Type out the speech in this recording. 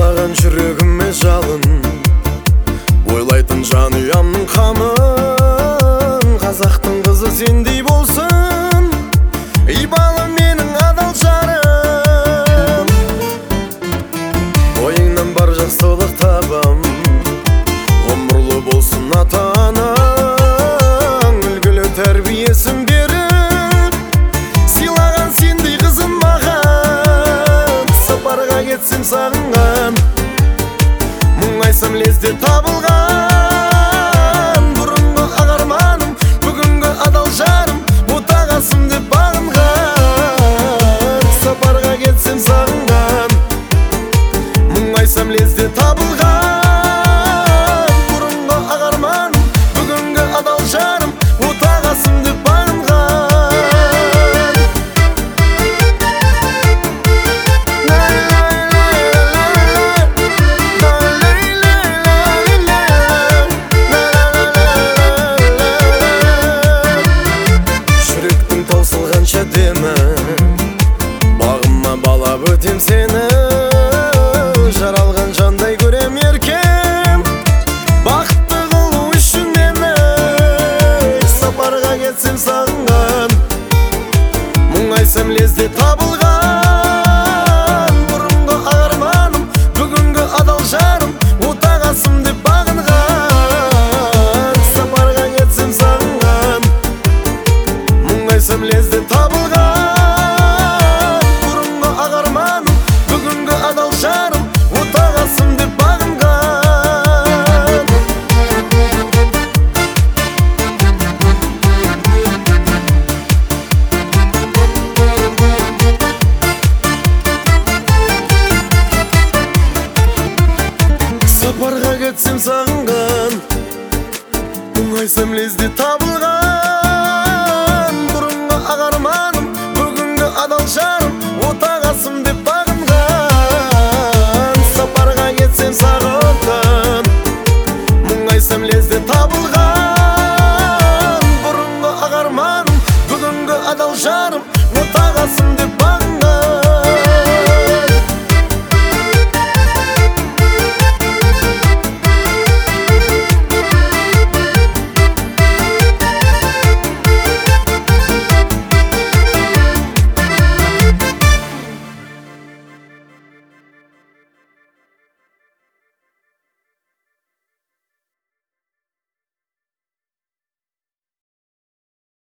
сыйлаған жүрегіме жалын, ойлайтын жанұямның қамын. Қазақтың қызы сендей болсын, ей балам менің адал жарым. Ойыңнан бар жақсылық табам, ғұмырлы болсын ата-анаң. Үлгілі тәрбиесін беріп, сыйлаған сендей қызын маған. Сапарға кетсем сағынған, мұңайсам лезде табылған. Бұрынғы ағарманым, бүгінгі адал жарым, отағасым деп бағынған. Сапарға кетсем сағынған, мұңайсам лезде табылған. Бұрынғы ағарманым, бүгінгі адал жарым, отағасым деп бағынған. Бағыма балап өтем сені, жаралған жандай көрем еркем. Бақытты қылу үшін мені, сапарға кетсем сағынған, мұңайсам лезде табылған. Бұрынғы арманым, бүгінгі адал жарым, отағасым деп бағынған. Сапарға кетсем сағынған, мұңайсам лезде табылған. Сапарға кетсем сағынған, мұңайсам лезде табылған.